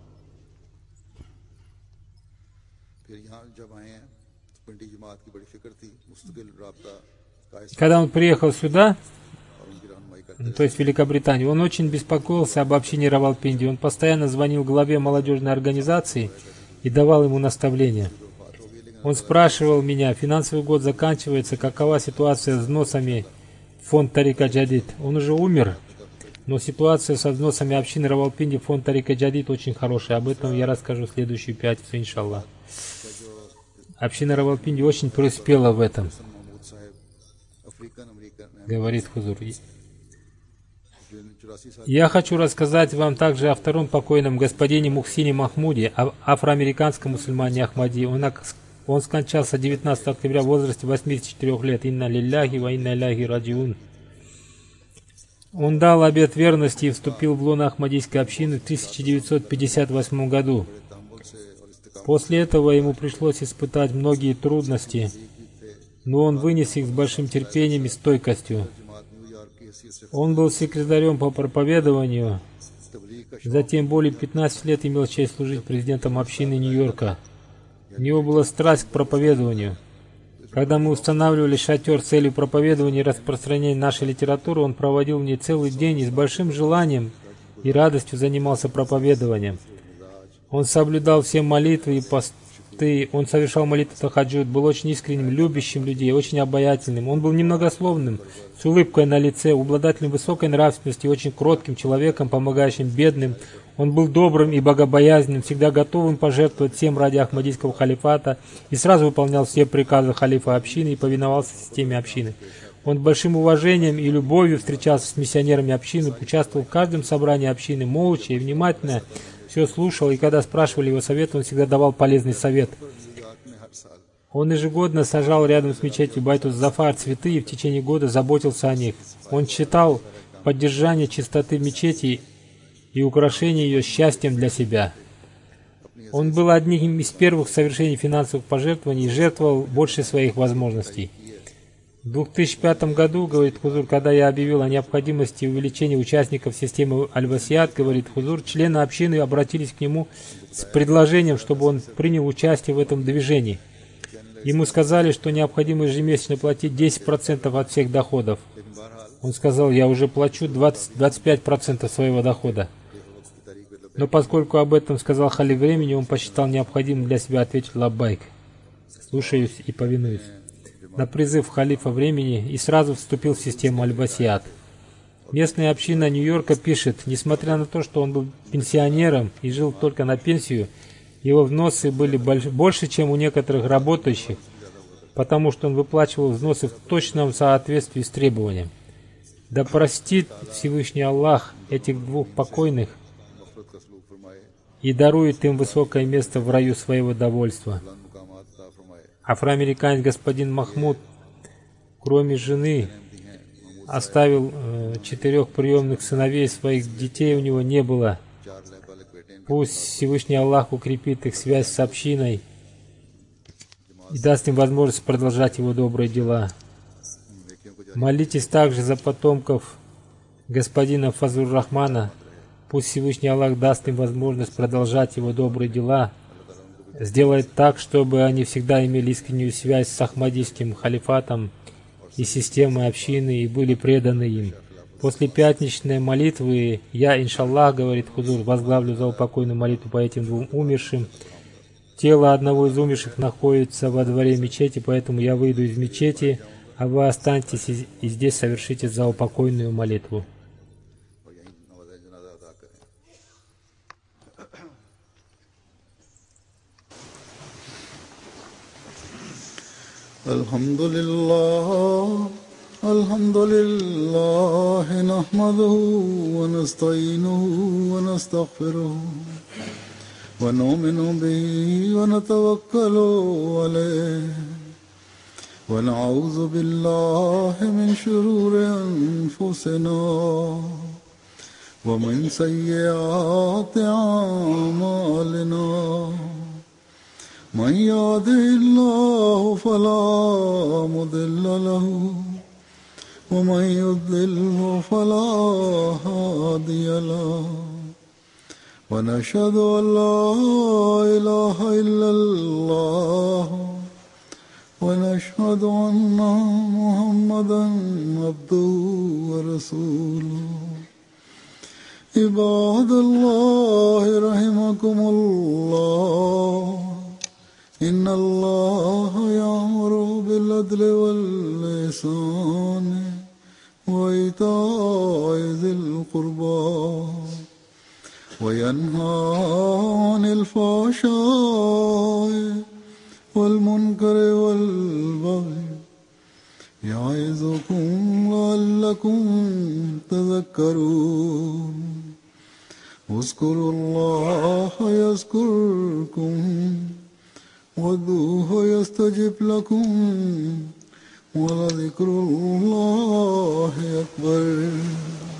Когда он приехал сюда, то есть в Великобританию, он очень беспокоился об общине Равалпинди. Он постоянно звонил главе молодежной организации и давал ему наставления. Он спрашивал меня, финансовый год заканчивается, какова ситуация с взносами в фонд Тарика Джадид. Он уже умер, но ситуация со взносами общины Равалпинди в фонд Тарика Джадид очень хорошая. Об этом я расскажу в следующую пятницу, иншаллах. Община Равалпинди очень преуспела в этом, говорит Хузур. Я хочу рассказать вам также о втором покойном господине Мухсине Махмуде, афроамериканском мусульмане Ахмади. Он, он скончался девятнадцатого октября в возрасте восьмидесяти четырёх лет. Инна лилляхи ва инна иляйхи раджиун. Он дал обет верности и вступил в лоно Ахмадийской общины в тысяча девятьсот пятьдесят восьмом году. После этого ему пришлось испытать многие трудности, но он вынес их с большим терпением и стойкостью. Он был секретарем по проповедованию, затем более пятнадцати лет имел честь служить президентом общины Нью-Йорка. У него была страсть к проповедованию. Когда мы устанавливали шатер с целью проповедования и распространения нашей литературы, он проводил в ней целый день и с большим желанием и радостью занимался проповедованием. Он соблюдал все молитвы и посты, он совершал молитву тахаджуд, был очень искренним, любящим людей, очень обаятельным. Он был немногословным, с улыбкой на лице, обладателем высокой нравственности, очень кротким человеком, помогающим бедным. Он был добрым и богобоязненным, всегда готовым пожертвовать всем ради Ахмадийского халифата и сразу выполнял все приказы халифа общины и повиновался системе общины. Он большим уважением и любовью встречался с миссионерами общины, участвовал в каждом собрании общины молча и внимательно, все слушал, и когда спрашивали его совета, он всегда давал полезный совет. Он ежегодно сажал рядом с мечетью Байтус-Зафар цветы и в течение года заботился о них. Он считал поддержание чистоты мечети и украшение ее счастьем для себя. Он был одним из первых в совершении финансовых пожертвований и жертвовал больше своих возможностей. В две тысячи пятом году, говорит Хузур, когда я объявил о необходимости увеличения участников системы Аль-Васият, говорит Хузур, члены общины обратились к нему с предложением, чтобы он принял участие в этом движении. Ему сказали, что необходимо ежемесячно платить десять процентов от всех доходов. Он сказал, я уже плачу двадцать пять процентов своего дохода. Но поскольку об этом сказал халиф времени, он посчитал необходимым для себя ответить лаббайк. Слушаюсь и повинуюсь. На призыв халифа времени и сразу вступил в систему Аль-Васият. Местная община Нью-Йорка пишет, несмотря на то, что он был пенсионером и жил только на пенсию, его взносы были больше, чем у некоторых работающих, потому что он выплачивал взносы в точном соответствии с требованием. Да простит Всевышний Аллах этих двух покойных и дарует им высокое место в раю своего довольства. Афроамериканец господин Махмуд, кроме жены, оставил э, четырех приемных сыновей, своих детей у него не было. Пусть Всевышний Аллах укрепит их связь с общиной и даст им возможность продолжать его добрые дела. Молитесь также за потомков господина Фазур-Рахмана. Пусть Всевышний Аллах даст им возможность продолжать его добрые дела, сделает так, чтобы они всегда имели искреннюю связь с Ахмадийским халифатом и системой общины и были преданы им. После пятничной молитвы я, иншаллах, говорит Хузур, возглавлю заупокойную молитву по этим двум умершим. Тело одного из умерших находится во дворе мечети, поэтому я выйду из мечети, а вы останетесь и здесь совершите заупокойную молитву. Alhamdulillah, alhamdulillah, nahmaduhu wa nasta'inuhu wa nastaghfiruhu wa nu'minu bihi wa natawakkalu alayhi wa na'udhu billahi min shururi anfusina wa min sayyiati a'malina. من يهده الله فلا مضل له ومن يضلل فلا هادي له ونشهد أن لا إله إلا الله ونشهد أن محمدا عبده ورسوله عباد الله رحمكم الله إن الله يأمر بالعدل والإحسان وإيتاء ذي القربى وينهى عن الفحشاء والمنكر والبغي يعظكم لعلكم تذكرون اذكروا الله يذكركم وادعوه يستجب لكم ولذكر الله أكبر.